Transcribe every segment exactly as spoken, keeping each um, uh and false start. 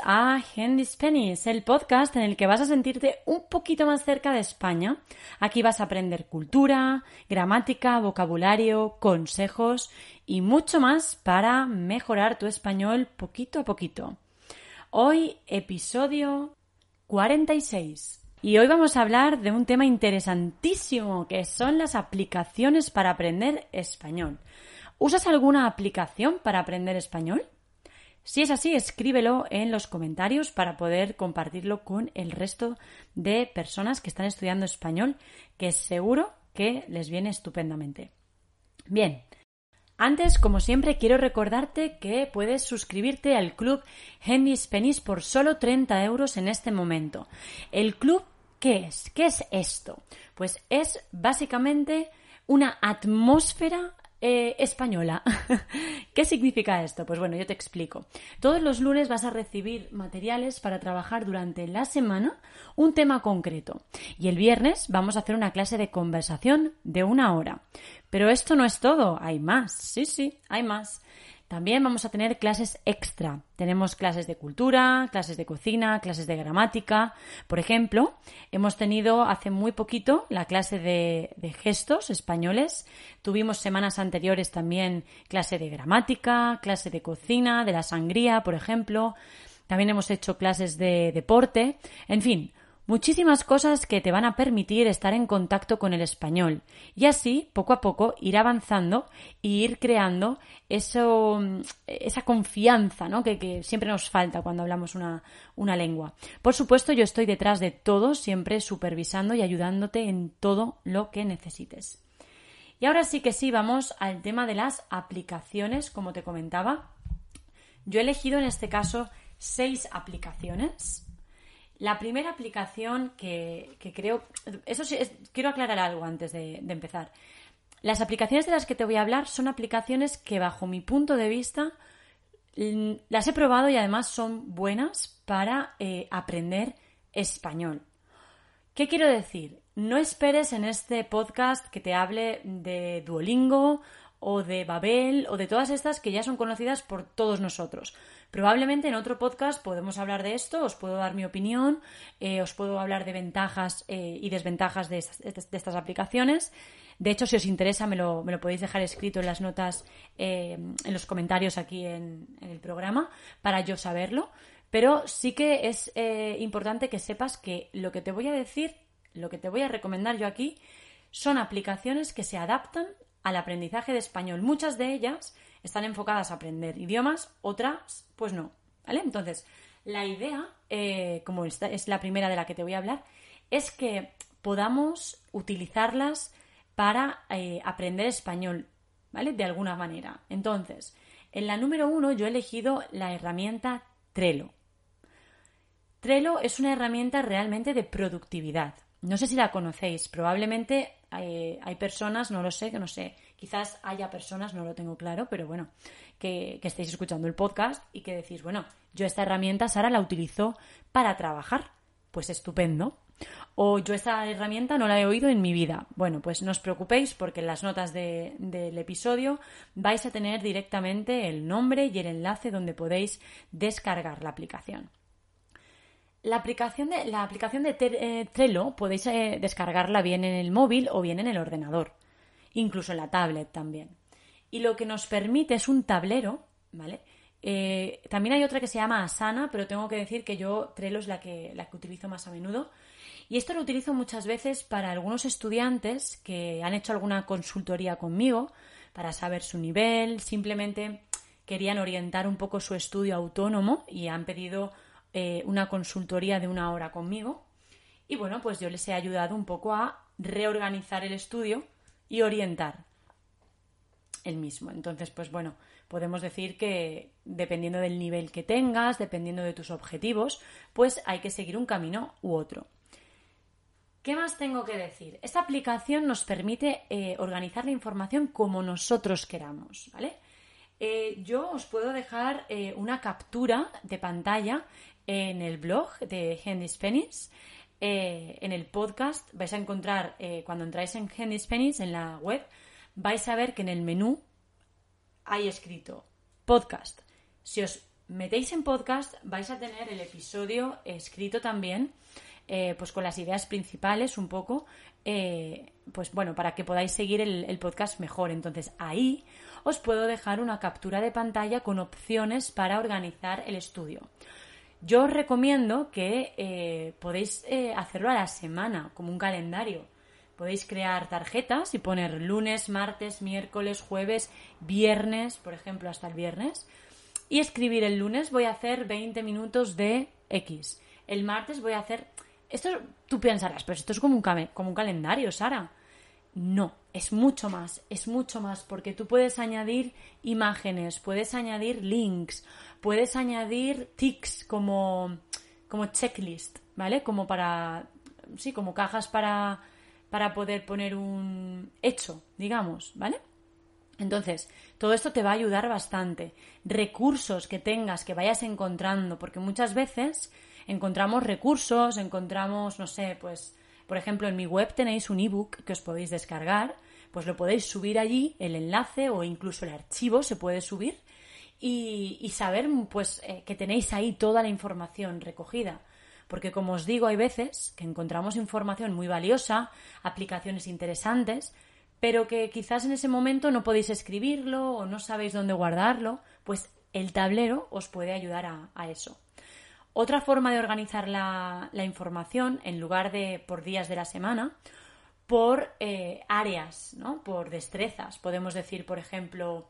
a Handy Spanish, el podcast en el que vas a sentirte un poquito más cerca de España. Aquí vas a aprender cultura, gramática, vocabulario, consejos y mucho más para mejorar tu español poquito a poquito. Hoy, episodio cuarenta y seis. Y hoy vamos a hablar de un tema interesantísimo, que son las aplicaciones para aprender español. ¿Usas alguna aplicación para aprender español? Si es así, escríbelo en los comentarios para poder compartirlo con el resto de personas que están estudiando español, que seguro que les viene estupendamente. Bien, antes, como siempre, quiero recordarte que puedes suscribirte al club Handy Spanish por solo treinta euros en este momento. El club, ¿qué es? ¿Qué es esto? Pues es básicamente una atmósfera Eh, española. ¿Qué significa esto? Pues bueno, yo te explico. Todos los lunes vas a recibir materiales para trabajar durante la semana un tema concreto. Y el viernes vamos a hacer una clase de conversación de una hora. Pero esto no es todo, hay más. Sí, sí, hay más. También vamos a tener clases extra. Tenemos clases de cultura, clases de cocina, clases de gramática. Por ejemplo, hemos tenido hace muy poquito la clase de, de gestos españoles. Tuvimos semanas anteriores también clase de gramática, clase de cocina, de la sangría, por ejemplo. También hemos hecho clases de deporte. En fin, muchísimas cosas que te van a permitir estar en contacto con el español y así, poco a poco, ir avanzando y ir creando eso, esa confianza, ¿no? que, que siempre nos falta cuando hablamos una, una lengua. Por supuesto, yo estoy detrás de todo, siempre supervisando y ayudándote en todo lo que necesites. Y ahora sí que sí, vamos al tema de las aplicaciones, como te comentaba. Yo he elegido en este caso seis aplicaciones. La primera aplicación que, que creo... Eso sí, es, quiero aclarar algo antes de, de empezar. Las aplicaciones de las que te voy a hablar son aplicaciones que, bajo mi punto de vista, las he probado y además son buenas para eh, aprender español. ¿Qué quiero decir? No esperes en este podcast que te hable de Duolingo o de Babel o de todas estas que ya son conocidas por todos nosotros. Probablemente en otro podcast podemos hablar de esto, os puedo dar mi opinión, eh, os puedo hablar de ventajas eh, y desventajas de estas, de estas aplicaciones. De hecho, si os interesa, me lo, me lo podéis dejar escrito en las notas, eh, en los comentarios aquí en, en el programa, para yo saberlo. Pero sí que es eh, importante que sepas que lo que te voy a decir, lo que te voy a recomendar yo aquí, son aplicaciones que se adaptan al aprendizaje de español. Muchas de ellas están enfocadas a aprender idiomas, otras pues no, ¿vale? Entonces, la idea, eh, como esta es la primera de la que te voy a hablar, es que podamos utilizarlas para eh, aprender español, ¿vale? De alguna manera. Entonces, en la número uno yo he elegido la herramienta Trello. Trello es una herramienta realmente de productividad. No sé si la conocéis, probablemente hay, hay personas, no lo sé, que no sé, quizás haya personas, no lo tengo claro, pero bueno, que, que estéis escuchando el podcast y que decís, bueno, yo esta herramienta, Sara, la utilizo para trabajar, pues estupendo. O yo esta herramienta no la he oído en mi vida. Bueno, pues no os preocupéis porque en las notas de, del episodio vais a tener directamente el nombre y el enlace donde podéis descargar la aplicación. La aplicación de, la aplicación de eh, Trello podéis eh, descargarla bien en el móvil o bien en el ordenador, incluso en la tablet también. Y lo que nos permite es un tablero, ¿vale? Eh, también hay otra que se llama Asana, pero tengo que decir que yo Trello es la que, la que utilizo más a menudo. Y esto lo utilizo muchas veces para algunos estudiantes que han hecho alguna consultoría conmigo para saber su nivel, simplemente querían orientar un poco su estudio autónomo y han pedido Eh, una consultoría de una hora conmigo y bueno, pues yo les he ayudado un poco a reorganizar el estudio y orientar el mismo. Entonces, pues bueno, podemos decir que dependiendo del nivel que tengas, dependiendo de tus objetivos, pues hay que seguir un camino u otro. ¿Qué más tengo que decir? Esta aplicación nos permite eh, organizar la información como nosotros queramos, ¿vale? Eh, yo os puedo dejar eh, una captura de pantalla en el blog de Handy Spanish. Eh, en el podcast vais a encontrar, eh, cuando entráis en Handy Spanish, en la web, vais a ver que en el menú hay escrito podcast. Si os metéis en podcast vais a tener el episodio escrito también, eh, pues con las ideas principales un poco, eh, pues bueno, para que podáis seguir el, el podcast mejor. Entonces ahí os puedo dejar una captura de pantalla con opciones para organizar el estudio. Yo os recomiendo que eh, podéis eh, hacerlo a la semana, como un calendario. Podéis crear tarjetas y poner lunes, martes, miércoles, jueves, viernes, por ejemplo, hasta el viernes. Y escribir el lunes voy a hacer veinte minutos de X. El martes voy a hacer... Esto tú pensarás, pero esto es como un, came... como un calendario, Sara. No, es mucho más, es mucho más, porque tú puedes añadir imágenes, puedes añadir links, puedes añadir tics como, como checklist, ¿vale? Como para... Sí, como cajas para... para poder poner un hecho, digamos, ¿vale? Entonces, todo esto te va a ayudar bastante. Recursos que tengas, que vayas encontrando, porque muchas veces encontramos recursos, encontramos, no sé, pues, por ejemplo, en mi web tenéis un ebook que os podéis descargar, pues lo podéis subir allí, el enlace o incluso el archivo se puede subir y, y saber, pues, eh, que tenéis ahí toda la información recogida. Porque, como os digo, hay veces que encontramos información muy valiosa, aplicaciones interesantes, pero que quizás en ese momento no podéis escribirlo o no sabéis dónde guardarlo, pues el tablero os puede ayudar a, a eso. Otra forma de organizar la, la información, en lugar de por días de la semana, por eh, áreas, ¿no? Por destrezas. Podemos decir, por ejemplo,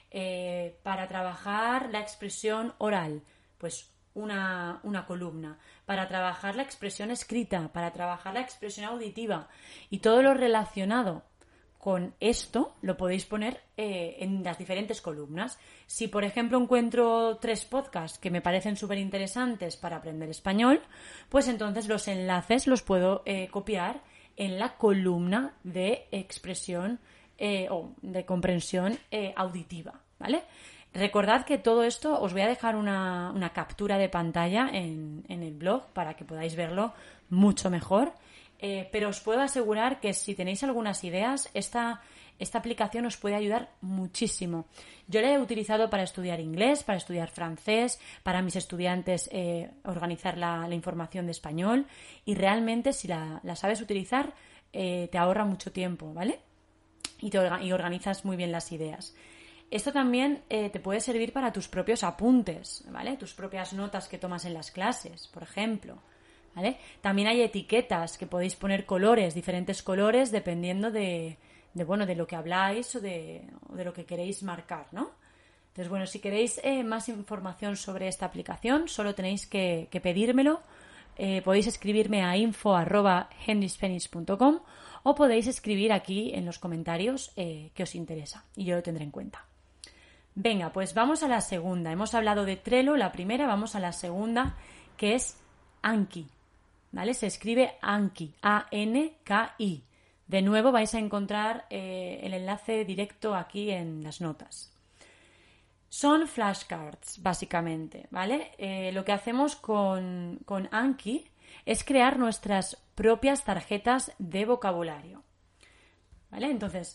eh, para trabajar la expresión oral, pues Una, una columna, para trabajar la expresión escrita, para trabajar la expresión auditiva y todo lo relacionado con esto lo podéis poner eh, en las diferentes columnas. Si, por ejemplo, encuentro tres podcasts que me parecen súper interesantes para aprender español, pues entonces los enlaces los puedo eh, copiar en la columna de expresión eh, o de comprensión eh, auditiva, ¿vale? Recordad que todo esto os voy a dejar una, una captura de pantalla en, en el blog para que podáis verlo mucho mejor. Eh, pero os puedo asegurar que si tenéis algunas ideas, esta, esta aplicación os puede ayudar muchísimo. Yo la he utilizado para estudiar inglés, para estudiar francés, para mis estudiantes eh, organizar la, la información de español y realmente si la, la sabes utilizar eh, te ahorra mucho tiempo, ¿vale? Y, te, y organizas muy bien las ideas. Esto también eh, te puede servir para tus propios apuntes, ¿vale? Tus propias notas que tomas en las clases, por ejemplo, ¿vale? También hay etiquetas que podéis poner colores, diferentes colores, dependiendo de, de bueno, de lo que habláis o de, o de lo que queréis marcar, ¿no? Entonces, bueno, si queréis eh, más información sobre esta aplicación, solo tenéis que, que pedírmelo. Eh, podéis escribirme a info arroba henryspanish punto com o podéis escribir aquí en los comentarios eh, que os interesa y yo lo tendré en cuenta. Venga, pues vamos a la segunda. Hemos hablado de Trello, la primera, vamos a la segunda, que es Anki, ¿vale? Se escribe Anki, A N K I. De nuevo vais a encontrar eh, el enlace directo aquí en las notas. Son flashcards, básicamente, ¿vale? Eh, lo que hacemos con, con Anki es crear nuestras propias tarjetas de vocabulario, ¿vale? Entonces,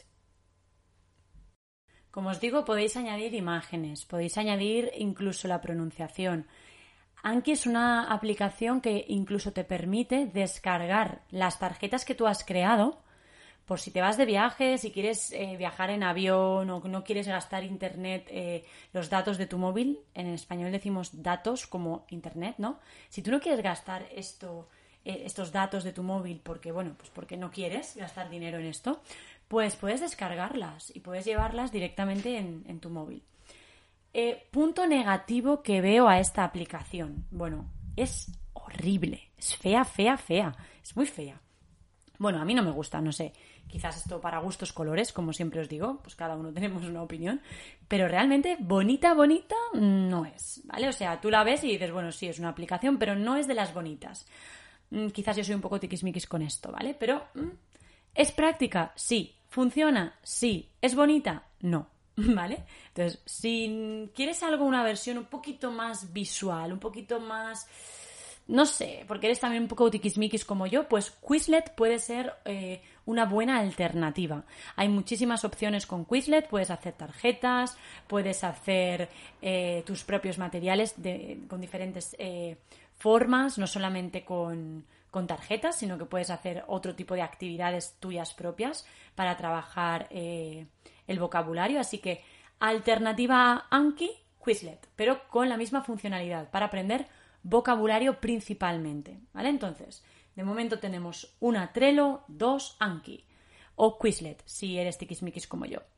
como os digo, podéis añadir imágenes, podéis añadir incluso la pronunciación. Anki es una aplicación que incluso te permite descargar las tarjetas que tú has creado por si te vas de viaje, si quieres eh, viajar en avión o no quieres gastar internet, eh, los datos de tu móvil. En español decimos datos como internet, ¿no? Si tú no quieres gastar esto, eh, estos datos de tu móvil porque, bueno, pues porque no quieres gastar dinero en esto, pues puedes descargarlas y puedes llevarlas directamente en, en tu móvil. Eh, punto negativo que veo a esta aplicación. Bueno, es horrible. Es fea, fea, fea. Es muy fea. Bueno, a mí no me gusta, no sé. Quizás esto para gustos colores, como siempre os digo, pues cada uno tenemos una opinión. Pero realmente bonita, bonita no es, ¿vale? O sea, tú la ves y dices, bueno, sí, es una aplicación, pero no es de las bonitas. Mm, quizás yo soy un poco tiquismiquis con esto, ¿vale? Pero, mm, ¿es práctica? Sí. ¿Funciona? Sí. ¿Es bonita? No. ¿Vale? Entonces, si quieres algo, una versión un poquito más visual, un poquito más, no sé, porque eres también un poco tiquismiquis como yo, pues Quizlet puede ser eh, una buena alternativa. Hay muchísimas opciones con Quizlet, puedes hacer tarjetas, puedes hacer eh, tus propios materiales de, con diferentes eh, formas, no solamente con, con tarjetas, sino que puedes hacer otro tipo de actividades tuyas propias para trabajar eh, el vocabulario. Así que alternativa a Anki, Quizlet, pero con la misma funcionalidad para aprender vocabulario principalmente, ¿vale? Entonces, de momento tenemos una Trello, dos Anki o Quizlet, si eres tiquismiquis como yo.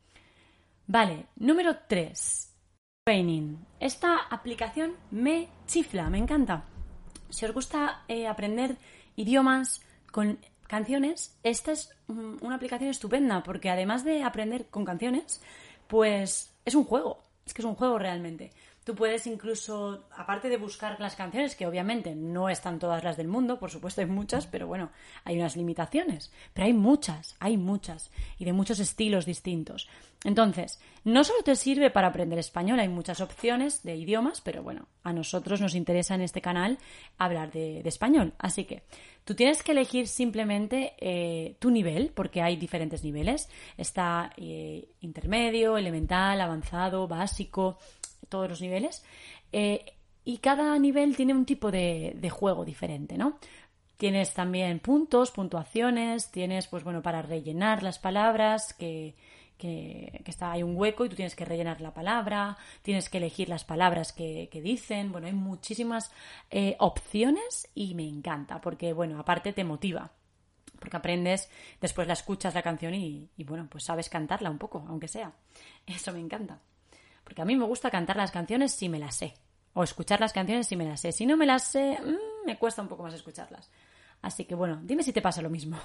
Vale, número tres, Training. Esta aplicación me chifla, me encanta. Si os gusta eh, aprender idiomas con canciones, esta es um, una aplicación estupenda porque además de aprender con canciones, pues es un juego. Es que es un juego realmente. Tú puedes incluso, aparte de buscar las canciones, que obviamente no están todas las del mundo, por supuesto hay muchas, pero bueno, hay unas limitaciones. Pero hay muchas, hay muchas, y de muchos estilos distintos. Entonces, no solo te sirve para aprender español, hay muchas opciones de idiomas, pero bueno, a nosotros nos interesa en este canal hablar de, de español. Así que tú tienes que elegir simplemente eh, tu nivel, porque hay diferentes niveles. Está eh, intermedio, elemental, avanzado, básico, todos los niveles. Eh, y cada nivel tiene un tipo de, de juego diferente, ¿no? Tienes también puntos, puntuaciones, tienes, pues bueno, para rellenar las palabras, que, que, que está, hay un hueco y tú tienes que rellenar la palabra, tienes que elegir las palabras que, que dicen. Bueno, hay muchísimas eh, opciones y me encanta porque, bueno, aparte te motiva. Porque aprendes, después la escuchas la canción y, y, bueno, pues sabes cantarla un poco, aunque sea. Eso me encanta. Porque a mí me gusta cantar las canciones si me las sé. O escuchar las canciones si me las sé. Si no me las sé, mmm, me cuesta un poco más escucharlas. Así que bueno, dime si te pasa lo mismo.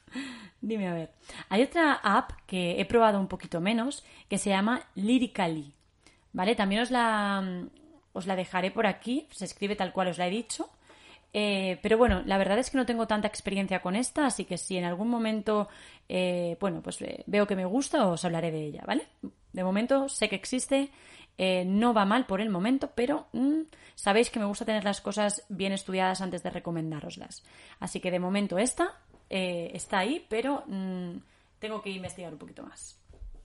Dime a ver. Hay otra app que he probado un poquito menos que se llama Lyrically. ¿Vale? También os la, os la dejaré por aquí. Se escribe tal cual os la he dicho. Eh, pero bueno, la verdad es que no tengo tanta experiencia con esta, así que si en algún momento eh, bueno, pues eh, veo que me gusta, os hablaré de ella, ¿vale? De momento sé que existe, eh, no va mal por el momento, pero mmm, sabéis que me gusta tener las cosas bien estudiadas antes de recomendároslas. Así que de momento esta eh, está ahí, pero mmm, tengo que investigar un poquito más.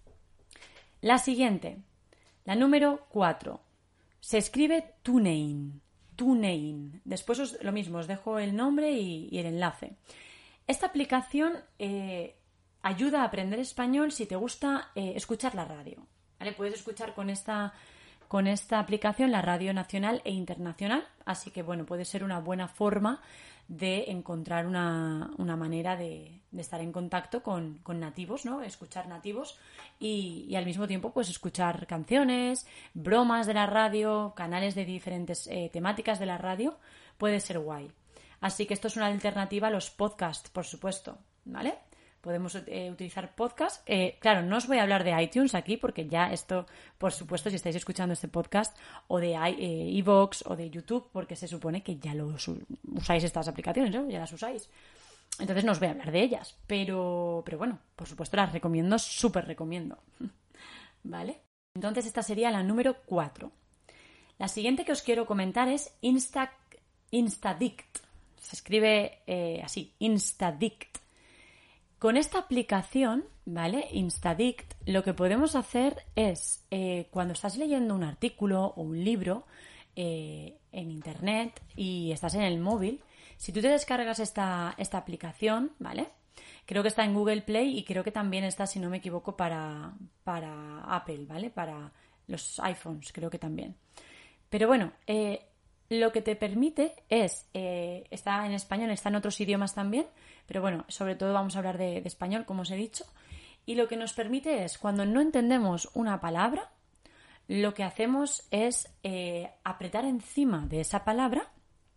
La siguiente, la número cuatro, se escribe TuneIn. TuneIn. Después os, lo mismo, os dejo el nombre y, y el enlace. Esta aplicación eh, ayuda a aprender español si te gusta eh, escuchar la radio. ¿Vale? Puedes escuchar con esta, con esta aplicación la radio nacional e internacional, así que bueno, puede ser una buena forma de encontrar una, una manera de, de estar en contacto con, con nativos, ¿no? Escuchar nativos y, y al mismo tiempo pues escuchar canciones, bromas de la radio, canales de diferentes eh, temáticas de la radio, puede ser guay. Así que esto es una alternativa a los podcasts, por supuesto, ¿vale? Podemos eh, utilizar podcast. Eh, claro, no os voy a hablar de iTunes aquí porque ya esto, por supuesto, si estáis escuchando este podcast, o de iVoox o de YouTube, porque se supone que ya los usáis estas aplicaciones, ¿no? Ya las usáis. Entonces no os voy a hablar de ellas. Pero, pero bueno, por supuesto las recomiendo, súper recomiendo. ¿Vale? Entonces esta sería la número cuatro. La siguiente que os quiero comentar es Insta, Instadict. Se escribe eh, así, Instadict. Con esta aplicación, ¿vale? Instadict, lo que podemos hacer es, eh, cuando estás leyendo un artículo o un libro eh, en internet y estás en el móvil, si tú te descargas esta, esta aplicación, ¿vale? Creo que está en Google Play y creo que también está, si no me equivoco, para, para Apple, ¿vale? Para los iPhones, creo que también. Pero bueno, eh, lo que te permite es, eh, está en español, está en otros idiomas también, pero bueno, sobre todo vamos a hablar de, de español, como os he dicho, y lo que nos permite es, cuando no entendemos una palabra, lo que hacemos es eh, apretar encima de esa palabra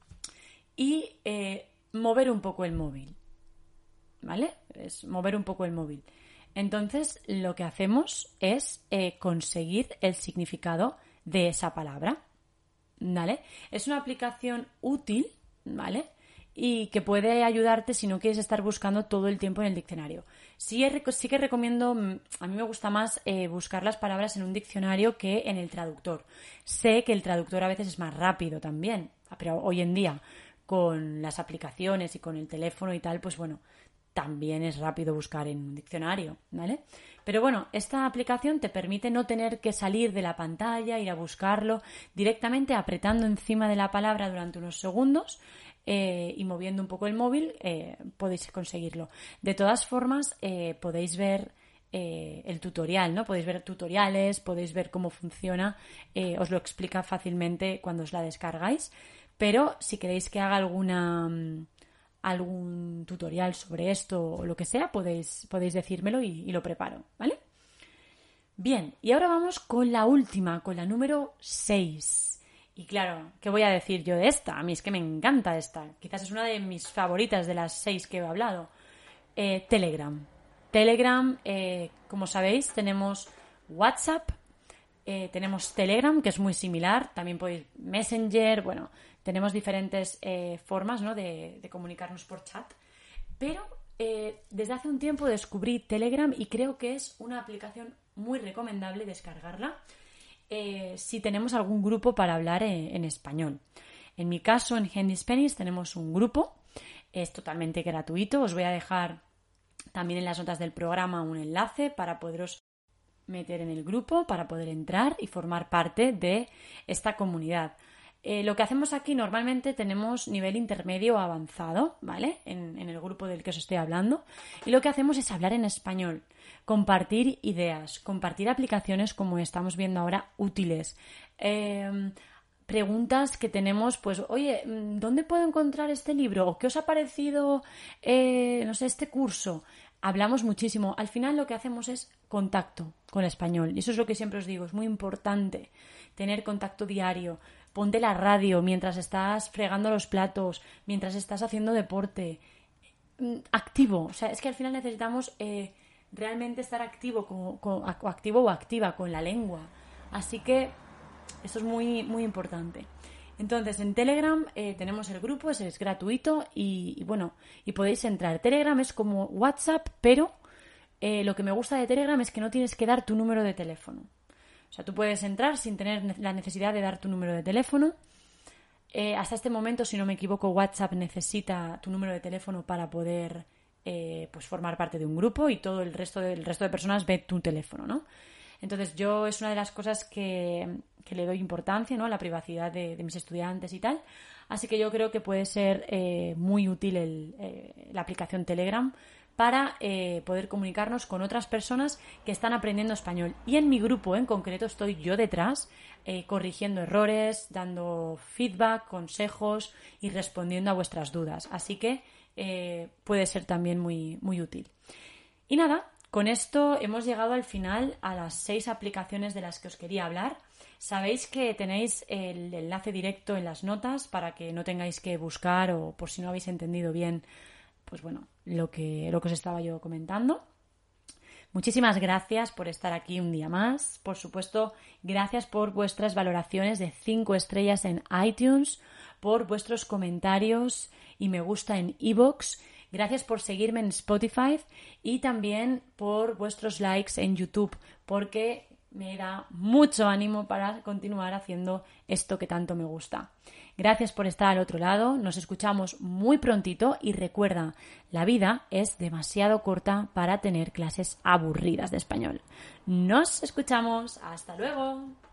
y eh, mover un poco el móvil, ¿vale? Es mover un poco el móvil. Entonces, lo que hacemos es eh, conseguir el significado de esa palabra, ¿vale? Es una aplicación útil, ¿vale? Y que puede ayudarte si no quieres estar buscando todo el tiempo en el diccionario. Sí, sí que recomiendo, a mí me gusta más eh, buscar las palabras en un diccionario que en el traductor. Sé que el traductor a veces es más rápido también, pero hoy en día con las aplicaciones y con el teléfono y tal, pues bueno, también es rápido buscar en un diccionario, ¿vale? Pero bueno, esta aplicación te permite no tener que salir de la pantalla, ir a buscarlo, directamente apretando encima de la palabra durante unos segundos eh, y moviendo un poco el móvil eh, podéis conseguirlo. De todas formas, eh, podéis ver eh, el tutorial, ¿no? Podéis ver tutoriales, podéis ver cómo funciona, eh, os lo explica fácilmente cuando os la descargáis, pero si queréis que haga alguna... algún tutorial sobre esto o lo que sea, podéis, podéis decírmelo y, y lo preparo, ¿vale? Bien, y ahora vamos con la última, con la número seis. Y claro, ¿qué voy a decir yo de esta? A mí es que me encanta esta. Quizás es una de mis favoritas de las seis que he hablado. Eh, Telegram. Telegram, eh, como sabéis, tenemos WhatsApp, eh, tenemos Telegram, que es muy similar. También podéis Messenger, bueno... Tenemos diferentes eh, formas, ¿no? de, de comunicarnos por chat. Pero eh, desde hace un tiempo descubrí Telegram y creo que es una aplicación muy recomendable descargarla eh, si tenemos algún grupo para hablar en, en español. En mi caso, en Handy Spanish tenemos un grupo. Es totalmente gratuito. Os voy a dejar también en las notas del programa un enlace para poderos meter en el grupo, para poder entrar y formar parte de esta comunidad. Eh, lo que hacemos aquí normalmente tenemos nivel intermedio o avanzado, ¿vale? En, en el grupo del que os estoy hablando. Y lo que hacemos es hablar en español, compartir ideas, compartir aplicaciones como estamos viendo ahora útiles. Eh, preguntas que tenemos, pues, oye, ¿dónde puedo encontrar este libro? ¿O qué os ha parecido, eh, no sé, este curso? Hablamos muchísimo. Al final lo que hacemos es contacto con el español. Y eso es lo que siempre os digo, es muy importante tener contacto diario. Ponte la radio mientras estás fregando los platos, mientras estás haciendo deporte. Activo. O sea, es que al final necesitamos eh, realmente estar activo, con, con, activo o activa con la lengua. Así que esto es muy, muy importante. Entonces, en Telegram eh, tenemos el grupo, ese es gratuito y, y bueno, y podéis entrar. Telegram es como WhatsApp, pero eh, lo que me gusta de Telegram es que no tienes que dar tu número de teléfono. O sea, tú puedes entrar sin tener la necesidad de dar tu número de teléfono. Eh, hasta este momento, si no me equivoco, WhatsApp necesita tu número de teléfono para poder eh, pues formar parte de un grupo y todo el resto de, el resto de personas ve tu teléfono, ¿no? Entonces, yo es una de las cosas que, que le doy importancia, ¿no? A la privacidad de, de mis estudiantes y tal. Así que yo creo que puede ser eh, muy útil el, eh, la aplicación Telegram para eh, poder comunicarnos con otras personas que están aprendiendo español. Y en mi grupo en concreto estoy yo detrás, eh, corrigiendo errores, dando feedback, consejos y respondiendo a vuestras dudas. Así que eh, puede ser también muy, muy útil. Y nada, con esto hemos llegado al final a las seis aplicaciones de las que os quería hablar. Sabéis que tenéis el enlace directo en las notas para que no tengáis que buscar o por si no habéis entendido bien pues bueno, lo que, lo que os estaba yo comentando. Muchísimas gracias por estar aquí un día más. Por supuesto, gracias por vuestras valoraciones de cinco estrellas en iTunes, por vuestros comentarios y me gusta en iVoox. Gracias por seguirme en Spotify y también por vuestros likes en YouTube, porque me da mucho ánimo para continuar haciendo esto que tanto me gusta. Gracias por estar al otro lado, nos escuchamos muy prontito y recuerda, la vida es demasiado corta para tener clases aburridas de español. Nos escuchamos, hasta luego.